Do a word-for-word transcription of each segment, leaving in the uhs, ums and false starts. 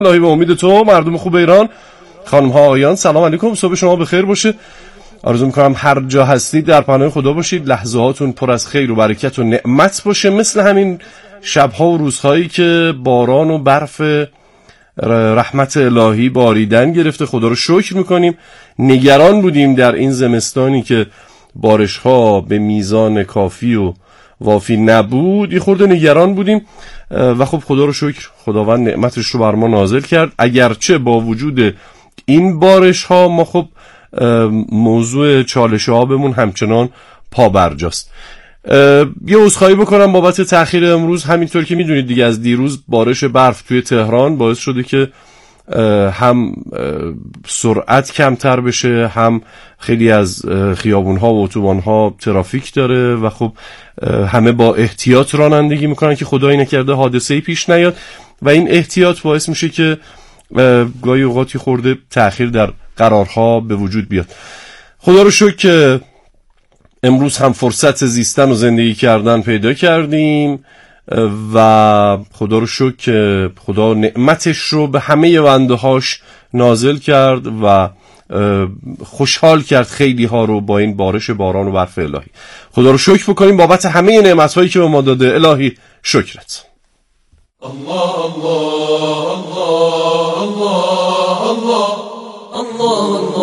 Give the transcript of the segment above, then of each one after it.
الهی به امید تو مردم خوب ایران، خانم ها آقایان، سلام علیکم، صبح شما بخیر باشه. آرزو میکنم هر جا هستید در پناه خدا باشید، لحظه هاتون پر از خیر و برکت و نعمت باشه، مثل همین شبها و روزهایی که باران و برف رحمت الهی باریدن گرفته. خدا رو شکر میکنیم. نگران بودیم در این زمستانی که بارش ها به میزان کافی و وافی نبود، یه خورده نگران بودیم و خب خدا رو شکر خداوند نعمتش رو بر ما نازل کرد. اگرچه با وجود این بارش ها ما خب موضوع چالش آبمون همچنان پا برجاست. یه عذرخواهی بکنم بابت تأخیر امروز. همینطور که میدونید دیگه از دیروز بارش برف توی تهران باعث شده که هم سرعت کمتر بشه، هم خیلی از خیابون‌ها و اتوبان‌ها ترافیک داره و خب همه با احتیاط رانندگی میکنن که خدایی نکرده حادثه‌ای پیش نیاد و این احتیاط باعث میشه که گاهی اوقاتی خورده تأخیر در قرارها به وجود بیاد. خدا رو شکر که امروز هم فرصت زیستن و زندگی کردن پیدا کردیم و خدا رو شکر که خدا نعمتش رو به همه بنده هاش نازل کرد و خوشحال کرد خیلی ها رو با این بارش باران و برف الهی. خدا رو شکر بکنیم بابت همه نعمت هایی که به ما داده. الهی شکرت. الله الله الله الله الله الله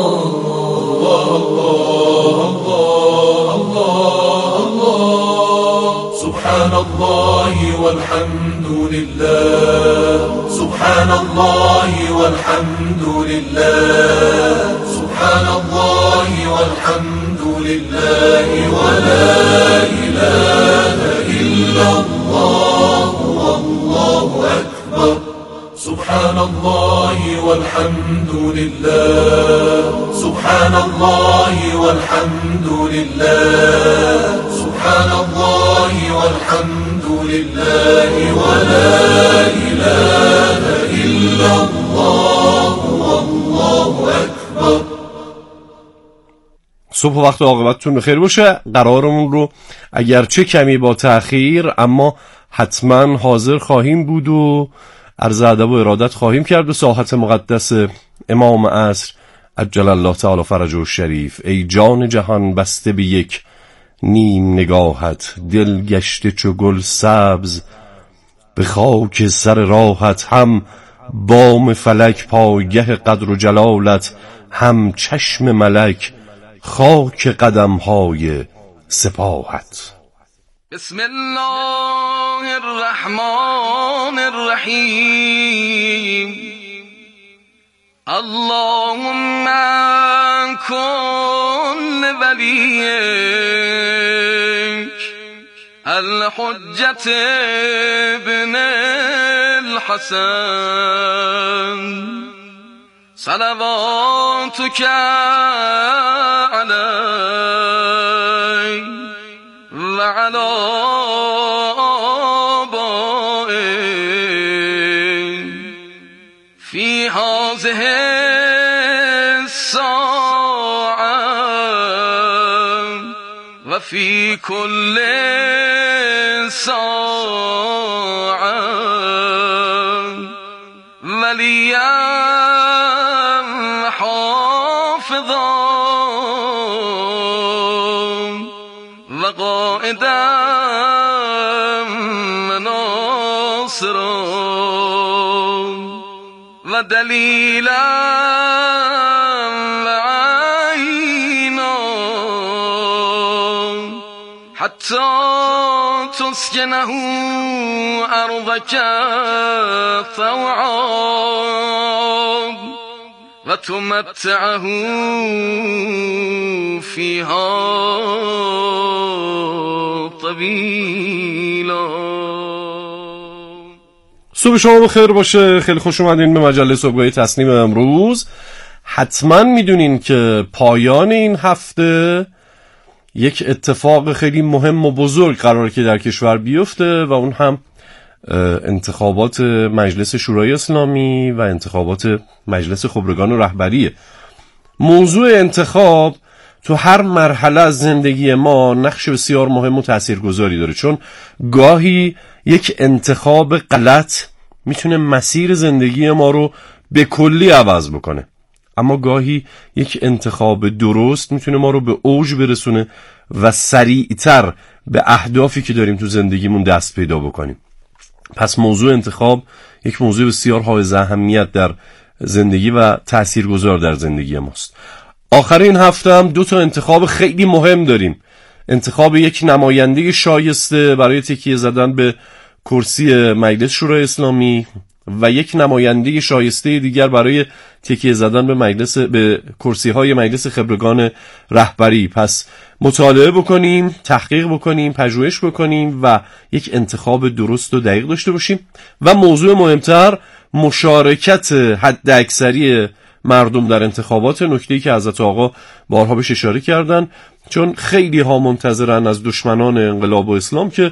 سبحان الله والحمد لله سبحان الله والحمد لله سبحان الله والحمد لله ولا إله إلا الله والله أكبر سبحان الله والحمد لله سبحان الله والحمد لله سبحان الله والحمد لله ولا إله إلا الله والله أكبر. صبح و وقت عاقبتتون بخیر باشه. قرارمون رو اگرچه کمی با تأخیر اما حتما حاضر خواهیم بود و عرض ادب و ارادت خواهیم کرد به ساحت مقدس امام عصر عجل الله تعالی فرجه الشریف. ای جان جهان بسته به یک نیم نگاهت، دل گشته چو گل سبز به خاک سر راحت، هم بام فلک پایگه قدر و جلالت، هم چشم ملک خاک قدمهای سپاهت. بسم الله الرحمن الرحیم. اللهم كن وليك الحجة ابن الحسن صلواتك عليه وعلى آبائه في هذه الساعة وفي كل ساعة وليا حافظا وقائدا وناصرا ودليلا وعينا حتى تسكنه أرضك طوعا وتمتعه فيها طويلا. صبح شما بخیر باشه. خیلی خوش اومدین به مجله صبحگاهی تصنیم امروز. حتما میدونین که پایان این هفته یک اتفاق خیلی مهم و بزرگ قراره که در کشور بیفته و اون هم انتخابات مجلس شورای اسلامی و انتخابات مجلس خبرگان و رهبریه. موضوع انتخاب تو هر مرحله از زندگی ما نقش بسیار مهم و تاثیرگذاری داره، چون گاهی یک انتخاب غلط میتونه مسیر زندگی ما رو به کلی عوض بکنه. اما گاهی یک انتخاب درست میتونه ما رو به اوج برسونه و سریعتر به اهدافی که داریم تو زندگیمون دست پیدا بکنیم. پس موضوع انتخاب یک موضوع بسیار حائز اهمیت در زندگی و تاثیرگذار در زندگی ماست. آخر این هفته هم دو تا انتخاب خیلی مهم داریم. انتخاب یک نماینده شایسته برای تکیه زدن به کرسی مجلس شورای اسلامی و یک نماینده شایسته دیگر برای تکیه زدن به مجلس به کرسی های مجلس خبرگان رهبری. پس مطالعه بکنیم، تحقیق بکنیم، پژوهش بکنیم و یک انتخاب درست و دقیق داشته باشیم. و موضوع مهمتر، مشارکت حد اکثری مردم در انتخابات، نکته‌ای که حضرت آقا بارها بهش اشاره کردن، چون خیلی ها منتظرن از دشمنان انقلاب و اسلام که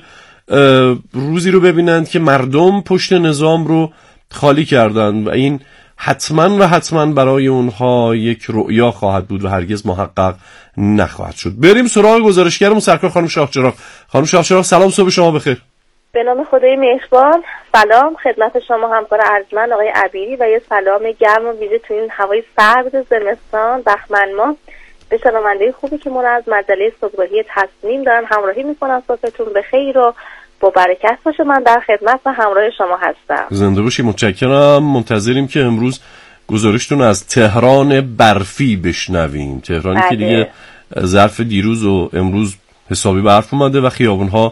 روزی رو ببینند که مردم پشت نظام رو خالی کردن و این حتما و حتما برای اونها یک رؤیا خواهد بود و هرگز محقق نخواهد شد. بریم سراغ گزارشگرمون سرکار خانم شاهچراغ. خانم شاهچراغ سلام، صبح شما بخیر. به نام خدای مهربان. سلام خدمت شما همکار ارجمند آقای عبیری و یه سلام گرم و ویژه تو این هوای سرد زمستان بهمن ماه به شنونده خوبی که ما رو از مجله صبحگاهی تصمیم دارن همراهی میکنن. صبحتون به خیر و با برکت باشه. من در خدمت و همراه شما هستم. زنده باشی. متشکرم. منتظریم که امروز گزارشتون از تهران برفی بشنویم. تهرانی بله. که دیگه ظرف دیروز و امروز حسابی برف اومده و خیابونها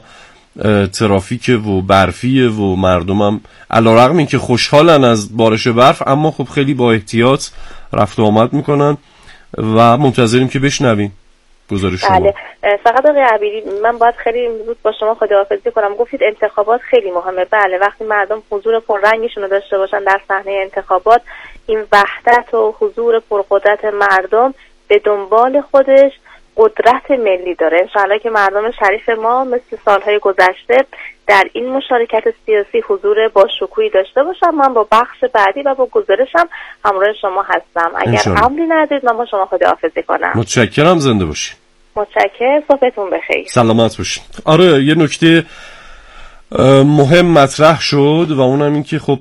ترافیک و برفیه و مردمم علیرغم اینکه خوشحالن از بارش برف اما خب خیلی با احتیاط رفت و آمد میکنن و منتظریم که بشنویم گزارش شما. بله. فقط آقای عبیری من باید خیلی زود با شما خداحافظی کنم. گفتید انتخابات خیلی مهمه. بله، وقتی مردم حضور پررنگشون رو داشته باشن در صحنه انتخابات، این وحدت و حضور پرقدرت مردم به دنبال خودش قدرت ملی داره. انشاءالله که مردم شریف ما مثل سالهای گذشته در این مشارکت سیاسی حضور با شکوهی داشته باشم. من با بخش بعدی و با گزارشم همراه شما هستم. اگر امری ندارید من با شما خداحافظی کنم. متشکرم. زنده باشید. متشکرم. صبحتون بخیر. سلامت باشید. آره، یه نکته مهم مطرح شد و اونم این که خب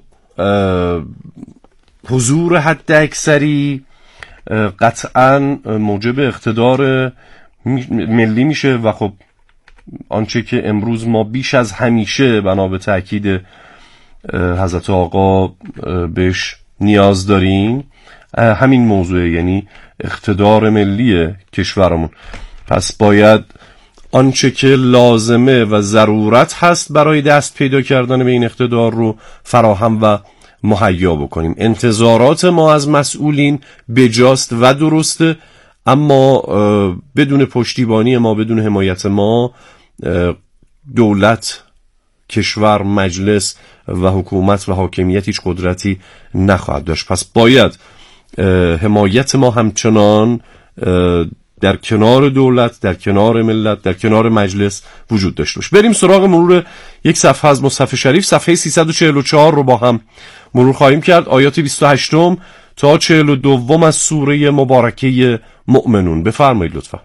حضور حد اکثری قطعاً موجب اقتدار ملی میشه و خب آنچه که امروز ما بیش از همیشه بنا به تأکید حضرت آقا بهش نیاز داریم همین موضوع، یعنی اقتدار ملی کشورمون. پس باید آنچه که لازمه و ضرورت هست برای دست پیدا کردن به این اقتدار رو فراهم و مهیا بکنیم. انتظارات ما از مسئولین بجاست و درسته، اما بدون پشتیبانی ما، بدون حمایت ما، دولت، کشور، مجلس و حکومت و حاکمیت هیچ قدرتی نخواهد داشت. پس باید حمایت ما همچنان در کنار دولت، در کنار ملت، در کنار مجلس وجود داشته باشه. بریم سراغ مرور یک صفحه از مصحف شریف. صفحه سیصد و چهل و چهار رو با هم مرور خواهیم کرد. آیات بیست و هشت تا چهل و دو از سوره مبارکه مؤمنون. بفرمایید لطفا.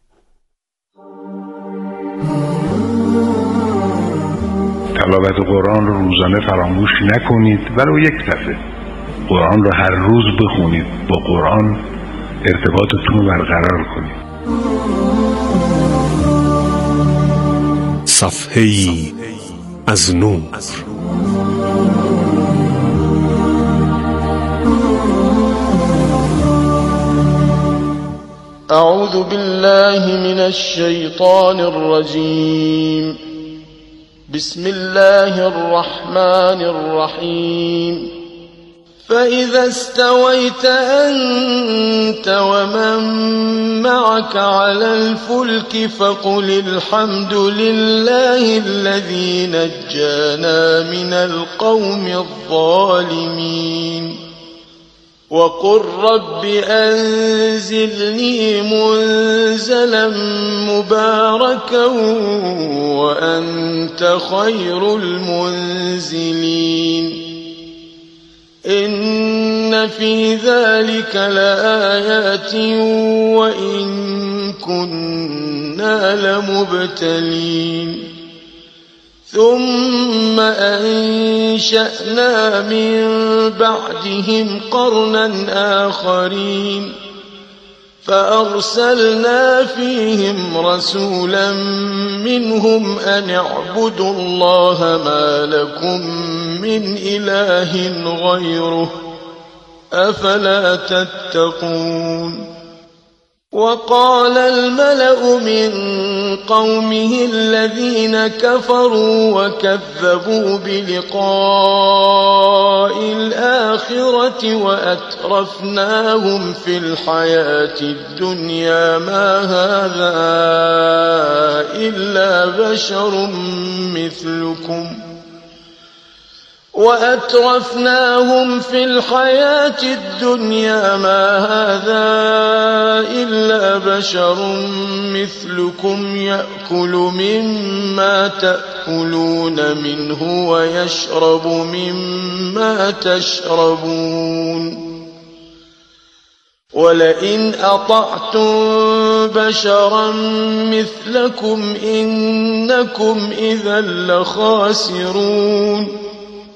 تلاوت قرآن رو روزانه فراموش نکنید، ولو یک دفعه. قرآن رو هر روز بخونید، با قرآن ارتباطتون رو برقرار کنید. صفحه‌ای از نور. اعوذ بالله من الشیطان الرجیم. بسم الله الرحمن الرحیم. فإذا استويت أنت ومن معك على الفلك فقل الحمد لله الذي نجانا من القوم الظالمين وقل رب أنزلني منزلا مباركا وأنت خير المنزلين. إن في ذلك لآيات وإن كنا لمبتلين ثم أنشأنا من بعدهم قرنا آخرين فأرسلنا فيهم رسولا منهم أن اعبدوا الله ما لكم من إله غيره أفلا تتقون. وقال الملأ من قومه الذين كفروا وكذبوا بلقاء الآخرة وأترفناهم في الحياة الدنيا ما هذا إلا بشر مثلكم وأترفناهم في الحياة الدنيا ما هذا إلا بشر مثلكم يأكل مما تأكلون منه ويشرب مما تشربون ولئن أطعتم بشرا مثلكم إنكم إذا لخاسرون.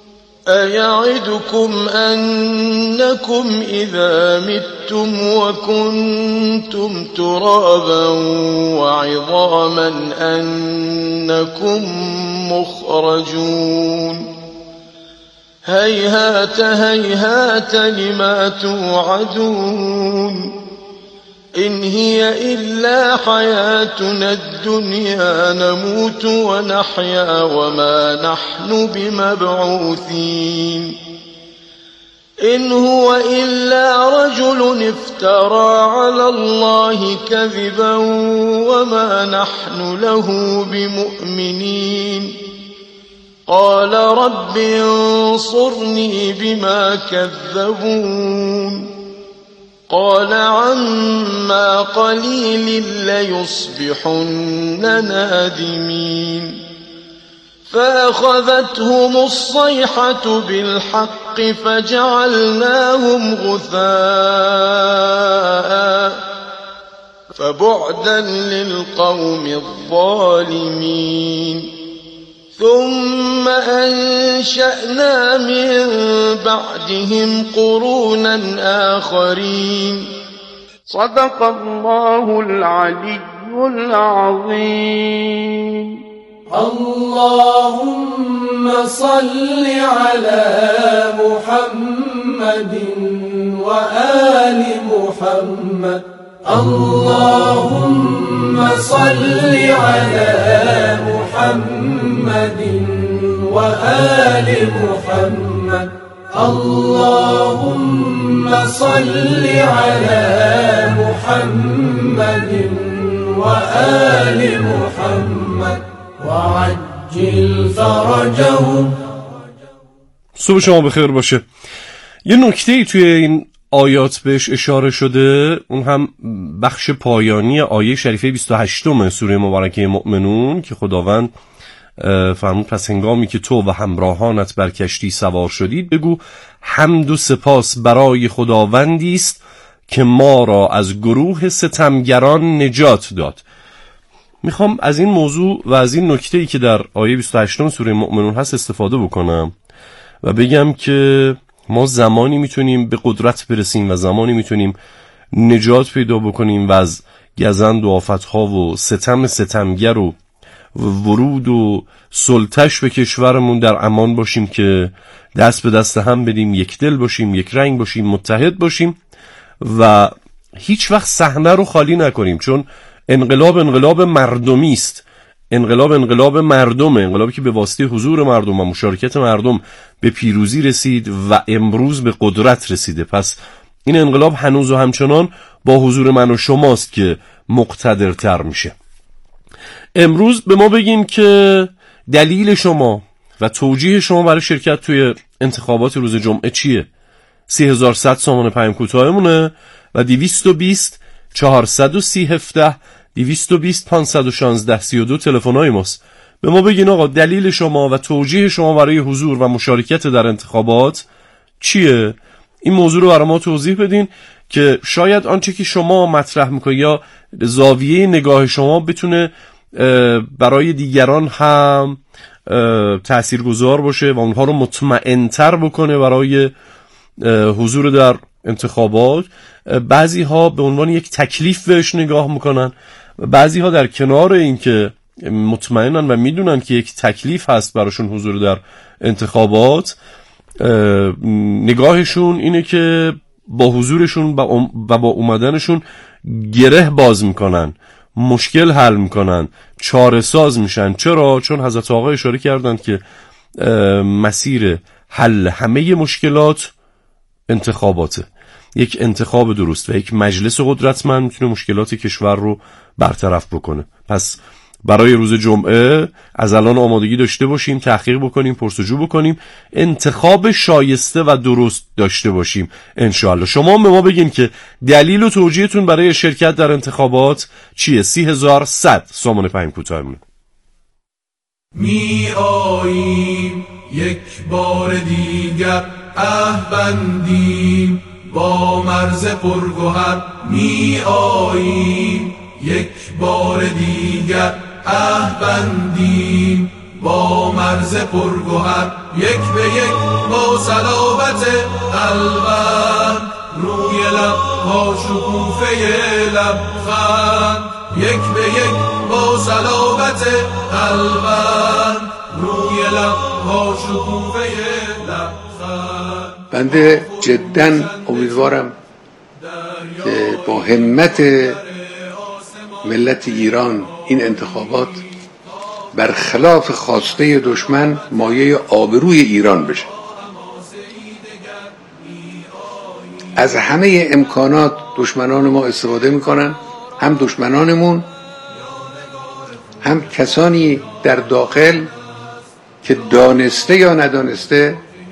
أيعدكم أنكم إذا متم وكنتم ترابا وعظاما أنكم مخرجون. هيهات هيهات لما توعدون إن هي إلا حياتنا الدنيا نموت ونحيا وما نحن بمبعوثين. إن هو إلا رجل افترى على الله كذبا وما نحن له بمؤمنين. قال رب انصرني بما كذبون. قال عما قليل ليصبحن نادمين. فأخذتهم الصيحة بالحق فجعلناهم غثاء فبعدا للقوم الظالمين. ثم أنشأنا من بعدهم قرونا آخرين. صدق الله العلي العظيم. اللهم صل على محمد وآل محمد. اللهم صل على محمد وآل محمد. اللهم صل على محمد وآل محمد وعجل فرجهم. صبح شما بخیر باشه. یه نکته ای توی این آیات بهش اشاره شده، اون هم بخش پایانی آیه شریفه بیست و هشت سوره مبارکه مؤمنون که خداوند فرمود پس هنگامی که تو و همراهانت بر کشتی سوار شدید بگو حمد و سپاس برای خداوندی است که ما را از گروه ستمگران نجات داد. میخوام از این موضوع و از این نکته‌ای که در آیه بیست و هشت سوره مؤمنون هست استفاده بکنم و بگم که ما زمانی میتونیم به قدرت برسیم و زمانی میتونیم نجات پیدا بکنیم و از گزند و آفتها و ستم ستمگر و ورود و سلطش به کشورمون در امان باشیم که دست به دست هم بدیم، یک دل باشیم، یک رنگ باشیم، متحد باشیم و هیچ وقت صحنه رو خالی نکنیم، چون انقلاب انقلاب مردمی است. انقلاب انقلاب مردمه، انقلابی که به واسطه حضور مردم و مشارکت مردم به پیروزی رسید و امروز به قدرت رسیده. پس این انقلاب هنوز و همچنان با حضور من و شماست که مقتدرتر میشه. امروز به ما بگیم که دلیل شما و توجیه شما برای شرکت توی انتخابات روز جمعه چیه؟ سی هزار و صد سامان پیام کوتاهمونه و دویست و بیست چهارصد و سی هفده دویست و بیست پانصد و شانزده سی و دو تلفن‌های ماست. به ما بگین آقا دلیل شما و توجیه شما برای حضور و مشارکت در انتخابات چیه؟ این موضوع رو برای ما توضیح بدین که شاید آنچه که شما مطرح میکنید یا زاویه نگاه شما بتونه برای دیگران هم تاثیرگذار باشه و اونها رو مطمئن‌تر بکنه برای حضور در انتخابات. بعضی ها به عنوان یک تکلیف بهش نگاه میکنن، بعضی ها در کنار این که مطمئنن و میدونن که یک تکلیف هست براشون حضور در انتخابات، نگاهشون اینه که با حضورشون و با اومدنشون گره باز میکنن، مشکل حل میکنن، چاره ساز میشن. چرا؟ چون حضرت آقا اشاره کردن که مسیر حل همه مشکلات انتخاباته. یک انتخاب درست و یک مجلس قدرتمند میتونه مشکلات کشور رو برطرف بکنه. پس برای روز جمعه از الان آمادگی داشته باشیم، تحقیق بکنیم، پرسجو بکنیم، انتخاب شایسته و درست داشته باشیم انشاءالله. شما به ما بگین که دلیل و توجیهتون برای شرکت در انتخابات چیه؟ سی هزار صد سامان پیام کوتاهمون. می آییم یک بار دیگر عهد بندیم با مرز پرگوهر، می آییم یک بار دیگر عهد بندیم با مرز پرگوهر، یک به یک با صلابت قلبم روی لبها شکوفه لبخند، یک به یک با صلابت قلبم روی لبها شکوفه لبخند. بنده جداً امیدوارم که با همت ملت ایران این انتخابات برخلاف خواسته دشمن مایه آبروی ایران بشه. از همه امکانات دشمنان ما استفاده میکنن، هم دشمنانمون هم کسانی در داخل که دانسته یا ندانسته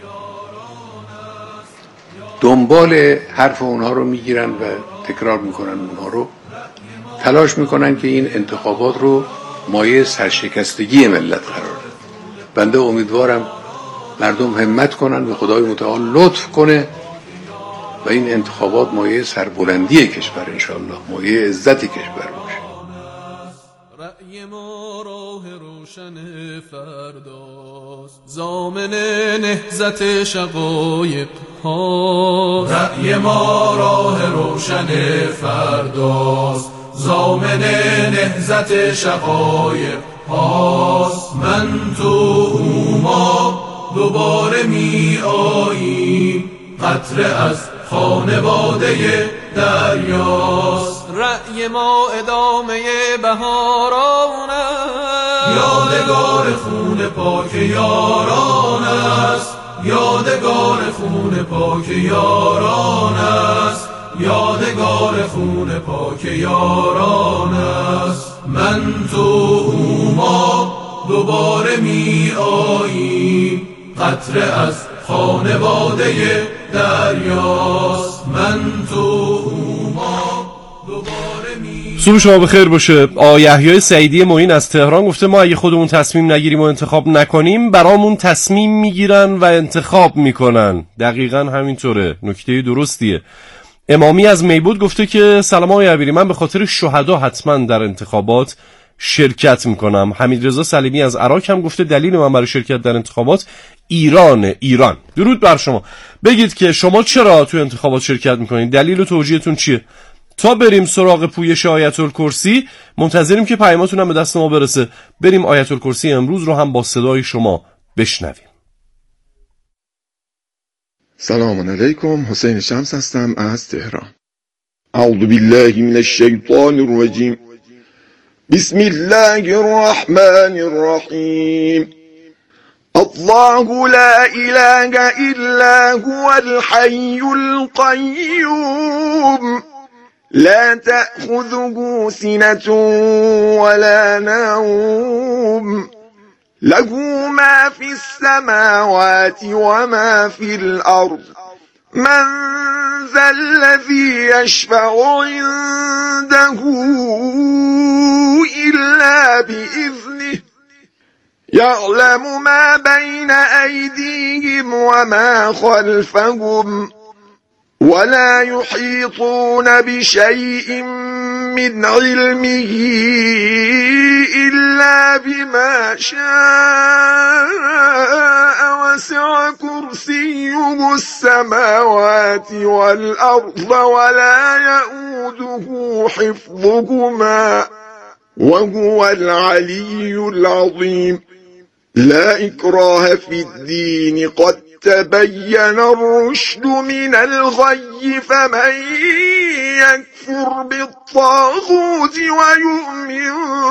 دنبال حرف اونها رو میگیرن و تکرار میکنن اونها رو، تلاش میکنن که این انتخابات رو مایه سرشکستگی ملت قرار بدن. بنده امیدوارم مردم همت کنن و خدای متعال لطف کنه و این انتخابات مایه سربلندی کشور انشاءالله، مایه عزت کشور باشه. رأی ما راه روشن فرداست، ضامن نهضت شقایق ها. رأی ما راه روشن فرداست، ضامن نهضت شقایق هاست. من تو ما دوباره می آییم، قطره از خانواده دریاست. رأی ما ادامه بهاران است، یادگار خون پاک یاران است، یادگار خون پاک یاران است، یادگار خون پاک یاران است. من تو ما دوباره می آییم، قطره از خانواده دریاست. من تو ما دوباره می صبح شما بخیر باشه. آقای یحیی سعیدی معین از تهران گفته ما اگه خودمون تصمیم نگیریم و انتخاب نکنیم برامون تصمیم میگیرن و انتخاب میکنن. دقیقاً همینطوره، نکته درستیه. امامی از میبود گفته که سلام آقای عبیری، من به خاطر شهدا حتما در انتخابات شرکت میکنم. حمید رضا سلیمی از عراق هم گفته دلیل من برای شرکت در انتخابات ایران. ایران. درود بر شما. بگید که شما چرا تو انتخابات شرکت میکنید، دلیل و توجیهتون چیه؟ تا بریم سراغ پویش آیت الکرسی منتظریم که پیاماتون هم به دست ما برسه. بریم آیت الکرسی امروز رو هم با صدای شما بشنویم. سلام علیکم، حسین شمس هستم از تهران. اعوذ بالله من الشیطان الرجیم، بسم الله الرحمن الرحیم. الله لا اله الا هو الحي القيوم لا تأخذه سنة ولا نوم له ما في السماوات وما في الأرض من ذا الذي يشفع عنده إلا بإذنه يعلم ما بين أيديهم وما خلفهم ولا يحيطون بشيء من علمه إلا بما شاء وسع كرسيه السماوات والأرض ولا يؤوده حفظهما وهو العلي العظيم لا إكراه في الدين قد تبين الرشد من الغي فمن يكفر بالطاغوت ويؤمن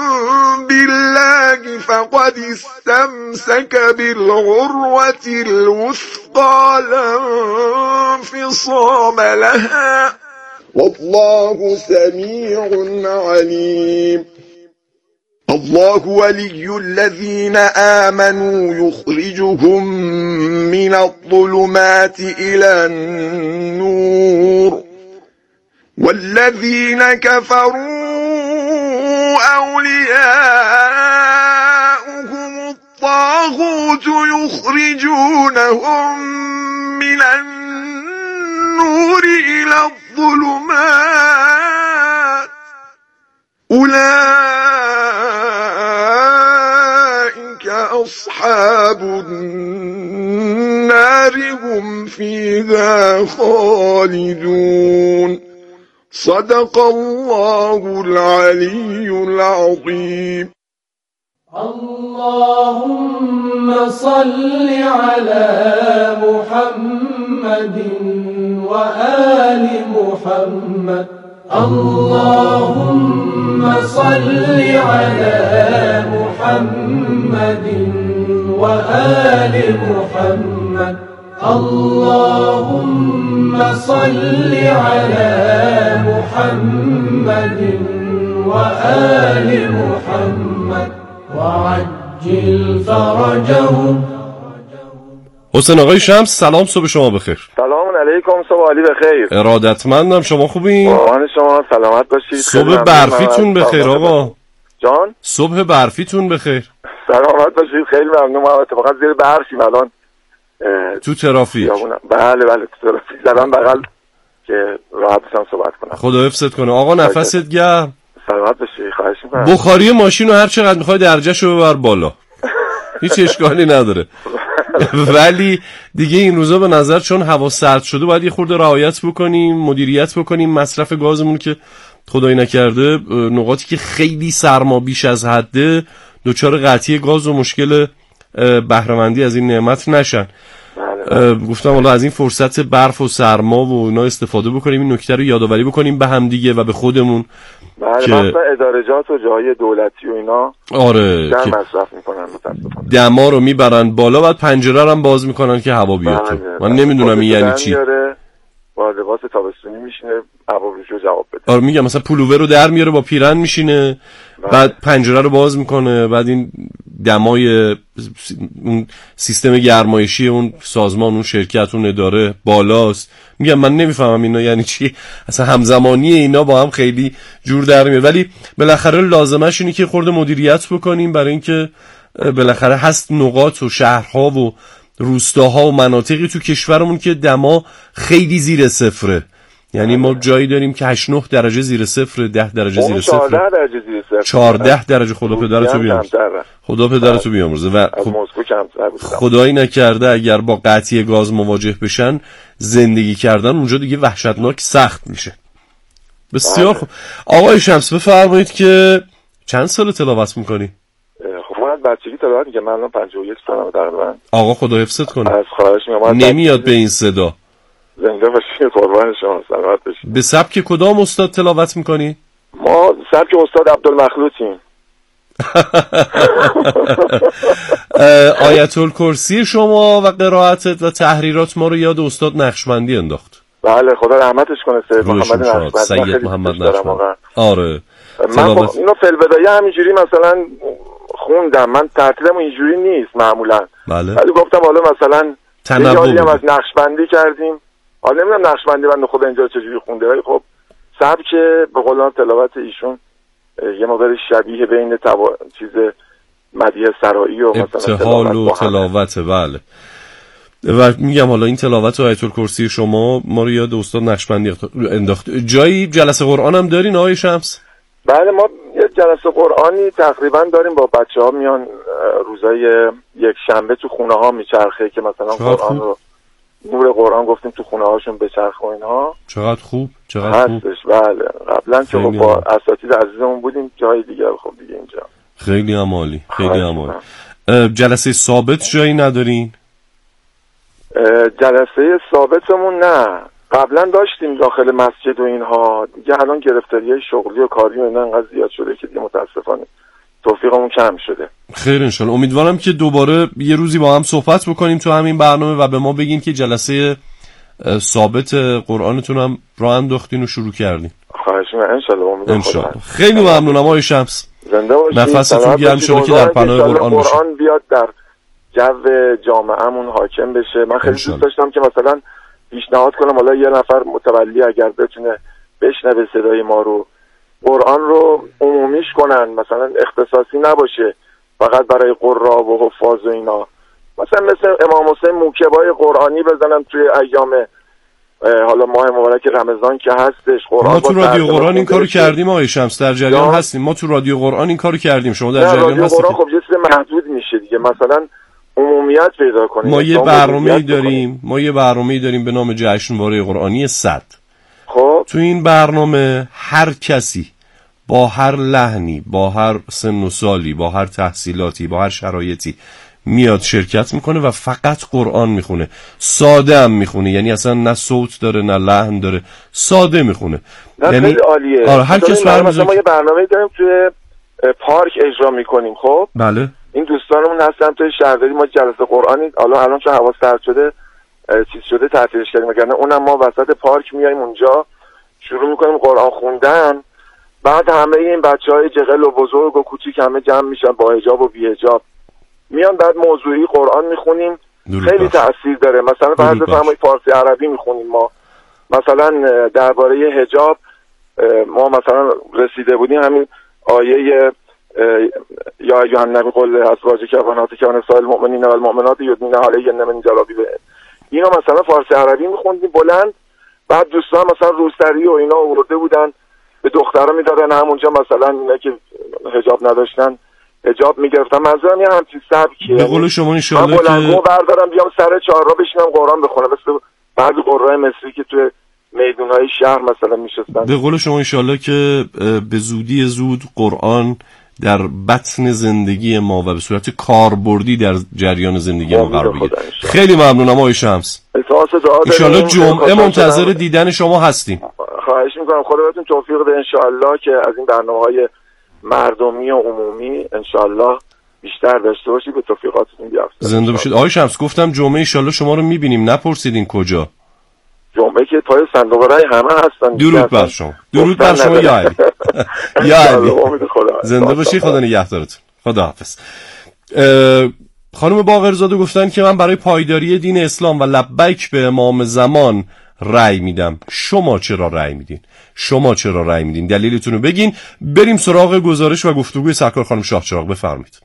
بالله فقد استمسك بالعروة الوثقى لا انفصام لها والله سميع عليم الله ولي الذين آمنوا يخرجهم من الظلمات إلى النور والذين كفروا أولياؤهم الطاغوت يخرجونهم من النور إلى الظلمات أولئك أصحاب النار هم فيها خالدون صدق الله العلي العظيم. اللهم صل على محمد وآل محمد. اللهم صل على محمد وآل محمد. اللهم صل على محمد وآل محمد وعجل فرجهم. حسین آقای شمس سلام، صبح شما بخیر. سلام علیکم، صبح عالی بخیر. ارادتمندم، شما خوبین؟ قربان شما، سلامت باشید. صبح برفیتون بخیر آقا. جان؟ صبح برفیتون بخیر. سلامت باشید، خیلی ممنونم. اتفاقا زیر برفیم الان تو ترافیک. بله بله تو ترافیک زدم بغل که راحت بشم صحبت کنم. خدا حفظت کنه آقا، نفست گرم. سلامت باشید، خواهش می‌کنم. بخاری ماشین رو هر چقدر می‌خوای درجه‌شو ببر بالا. هیچ اشکالی نداره. ولی دیگه این روزا به نظر چون هوا سرد شده باید یه خورده رعایت بکنیم، مدیریت بکنیم مصرف گازمون که خدای نکرده نقاطی که خیلی سرما بیش از حده دچار قطعی گاز و مشکل بهره‌مندی از این نعمت نشن. گفتم حالا از این فرصت برف و سرما و اینا استفاده بکنیم، این نکته رو یادآوری بکنیم به هم دیگه و به خودمون. بله، مثلا ادارجات و جای دولتی و اینا آره که مصرف میکنن متاسفانه دما رو میبرن بالا، بعد پنجره رو هم باز میکنن که هوا بیاد تو. من نمیدونم این یعنی چی. با لباس تابستونی میشینه هوا رو جواب بده. آره میگم مثلا پولوور رو در میاره با پیرن میشینه، بعد پنجره رو باز میکنه، بعد این دمای اون سیستم گرمایشی اون سازمان اون شرکت اون اداره بالاست. میگم من نمیفهمم اینا یعنی چی، اصلا همزمانی اینا با هم خیلی جور در میاد. ولی بالاخره لازمش اینه که خورده مدیریت بکنیم برای اینکه بالاخره هست نقاط و شهرها و روستاها و مناطقی تو کشورمون که دما خیلی زیر صفره. یعنی ما جایی داریم که هشت نه درجه زیر صفر، ده درجه زیر صفر، چهارده درجه زیر صفر، چهارده درجه. خدا پدرتو بیامرزه. خدا پدرتو بیامرزه. و خب خدایی نکرده اگر با قطعی گاز مواجه بشن زندگی کردن اونجا دیگه وحشتناک سخت میشه. بسیار خوب. آقای شمس بفرمایید که چند سال تلاوت میکنی؟ خب من از بچگی تلاوت میکنم. من الان پنجاه و یک سالمه تقریبا. آقا خدا حفظت کنه. از خواهش میکنم. نمیاد به این صدا. زنده باشید، قربان شما، سلامت باشید. به سبک کدام استاد تلاوت میکنی؟ ما سبک استاد عبدالمخلوطیم. آیت الکرسی شما و قرائتت و تحریرات ما رو یاد استاد نقشبندی انداخت. بله خدا رحمتش کنه. سید محمد نقشبندی، سید محمد نقشبندی. آره من خب اینو فلبدایه همینجوری مثلا خوندم. من ترتیبم اینجوری نیست معمولا. بله. ولی گفتم حالا مثلا تنوع هم از نقشبندی کردیم. حالا نمیدونم نقشبندی بنده خدا اینجا چجوری خونده، ولی خب سبک به قولان تلاوت ایشون یه مقدار شبیه بین تبا... چیز مدیح سرایی و مثلا ابتهال و تلاوت. بله. و میگم حالا این تلاوت و آیت الکرسی شما ما رو یاد استاد نقشبندی انداخت. جایی جلسه قرآن هم دارین آقای شمس؟ بله، ما یه جلسه قرآنی تقریبا داریم با بچه ها، میان روزای یک شنبه تو خونه ها میچرخه که مثلا قرآن رو، نور قرآن گفتیم تو خونه هاشون بچرخه و اینها. چقدر خوب، چقدر خوب. هستش. بله، قبلا که با اساتید عزیزمون بودیم جای دیگه، خب دیگه اینجا خیلی هم عالی، خیلی هم عالی. جلسه ثابت جایی ندارین؟ جلسه ثابتمون نه، قبلا داشتیم داخل مسجد و اینها، دیگه الان گرفتاریای شغلی و کاری و اینا انقدر زیاد شده که دیگه متاسفانه توفیقمون کم شده. خیر انشالله. امیدوارم که دوباره یه روزی با هم صحبت بکنیم تو همین برنامه و به ما بگین که جلسه ثابت قرآنتون هم راه انداختین و شروع کردین. خواهش می‌کنم انشالله. امیدوارم. انشالله. خیلی ممنونم آقای شمس. زنده باشید. نفستون گرم شده که در پناه قرآن باشید. قرآن بیاد در جو جامعه‌مون حاکم بشه. من خیلی دوست داشتم که مثلا پیشنهاد کنم حالا یه نفر متولی اگر بتونه بشنوه صدای ما رو، قرآن رو عمومیش کنن، مثلا اختصاصی نباشه فقط برای قرا و حفاظ و اینا، مثلا مثل امام حسین موکبای قرآنی بزنن توی ایام حالا ماه مبارک رمضان که هستش. قرآن ما تو رادیو قرآن این کارو کردیم آقای شمس، در جریان هستیم. ما تو رادیو قرآن این کارو کردیم، شما در جریان هستید؟ قرآن خب یه چیز محدود میشه دیگه، مثلا عمومیت پیدا کنیم. ما یه برنامه‌ای داریم، ما یه برنامه‌ای داریم به نام جشنواره قرآنی صد. خب تو این برنامه هر کسی با هر لحنی، با هر سن و سالی، با هر تحصیلاتی، با هر شرایطی میاد شرکت میکنه و فقط قرآن میخونه. ساده هم میخونه، یعنی اصلا نه صوت داره نه لحن داره، ساده میخونه. یعنی خیلی عالیه. آره هر کس مثلا ما یه برنامه داریم توی پارک اجرا میکنیم. خب بله، این دوستانمون هستن توی شهرداری، ما جلسه قرآنی الان الان چون هوا سرد شده چیز شده تعطیلش کردیم، وگرنه اونم ما وسط پارک میایم اونجا شروع میکنیم قرآن خوندن. بعد همه این بچهای جغل و بزرگ و کوچیک همه جمع میشن با حجاب و بی حجاب، میان بعد موضوعی قرآن میخونیم. خیلی تأثیر داره. مثلا فرض بفرمایید فارسی عربی میخونیم ما، مثلا درباره حجاب ما مثلا رسیده بودیم همین آیه یا ایها النبی قل لازواجک و بناتک و نساء المؤمنین و المؤمنات یدنین علیهن من جلابیبهن، اینا مثلا فارسی عربی میخوندیم بلند. بعد دوستان مثلا روسری و اینا آورده بودن به دخترها میدادن، همونجا مثلا اینا که حجاب نداشتن حجاب میگرفتن. منظورم یه همچین سبکیه. به قول شما ان شاء الله که من بردارم بیام سر چهارراه بشینم قرآن بخونم، مثل بعضی قرای مصری که توی میدونهای شهر مثلا میشستن. به قول شما ان شاء الله که به زودی زود قرآن در بطن زندگی ما و به صورت کاربردی در جریان زندگی ما قرار بگیره. خیلی ممنونم آقای شمس. ان شاء الله جمعه منتظر دیدن شما هستیم. خواهش میکنم. خدا بهتون توفیق بده ان شاء الله که از این برنامه‌های مردمی و عمومی ان شاء الله بیشتر داشته باشید، به توفیقاتتون بیافتید. زنده باشید آقای شمس. گفتم جمعه ان شاء الله شما رو میبینیم، نپرسیدین کجا. جمعه که پای صندوق رای همه هستن. درود بر شما. درود بر شما یا علی. یا علی. زنده باشی، خدا نگهدارتون. خداحافظ. خانم باقرزاده گفتن که من برای پایداری دین اسلام و لبیک به امام زمان رأی میدم. شما چرا رأی میدین؟ شما چرا رأی میدین؟ دلیلتون رو بگین. بریم سراغ گزارش و گفتگوی سرکار خانم شاهچراغ. بفرمایید.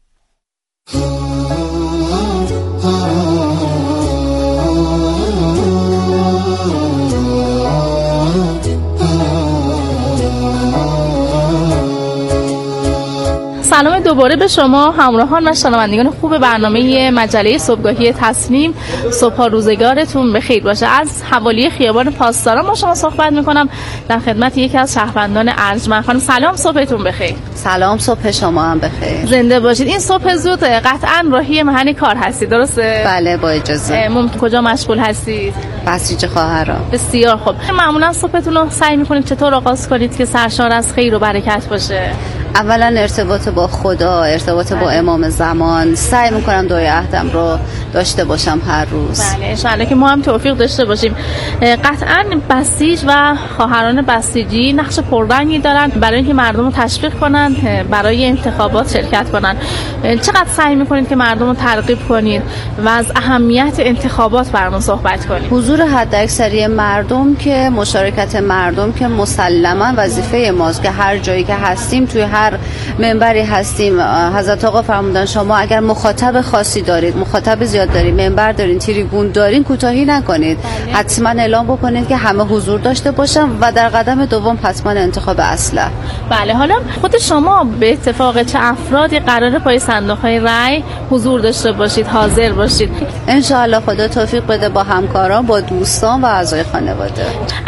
سلام دوباره به شما همراهان و شنوندگان خوب برنامه مجله صبحگاهی تصنیم. صبح روزگارتون بخیر باشه. از حوالی خیابان پاسداران با شما صحبت میکنم در خدمت یکی از شهروندان ارجمند. خانم سلام، صبحتون بخیر. سلام، صبح شما هم بخیر. زنده باشید. این صبح زود قطعا راهی محل کار هستید، درسته؟ بله با اجازه. ممکن کجا مشغول هستید؟ بسیج خواهران. بسیار خوب. معمولا صبحتون رو سعی میکنید چطور آغاز کنید که سرشار از خیر و برکت باشه؟ اولا ارتباط با خدا، ارتباط با امام زمان، سعی میکنم دعای عهدم رو داشته باشم هر روز. بله ان شاء الله که ما هم توفیق داشته باشیم. قطعا بسیج و خواهران بسیجی نقش پررنگی دارن برای اینکه مردم رو تشویق کنن برای انتخابات شرکت کنن. چقدر سعی میکنید که مردم رو ترغیب کنید و از اهمیت انتخابات برامون صحبت کنید؟ حضور حداکثری مردم که مشارکت مردم که مسلما وظیفه ماست که هر جایی که هستیم توی هر هر منبری هستیم حضرت آقا فرمودن شما اگر مخاطب خاصی دارید، مخاطب زیاد دارید، منبر دارین، تریبون دارین، کوتاهی نکنید. بله. حتما اعلام بکنید که همه حضور داشته باشن و در قدم دوم حتما انتخاب اصلح. بله. حالا خود شما به اتفاق چه افرادی قرار پای صندوق‌های رای حضور داشته باشید، حاضر باشید؟ ان شاء الله خدا توفیق بده با همکاران، با دوستان و اعضای خانواده.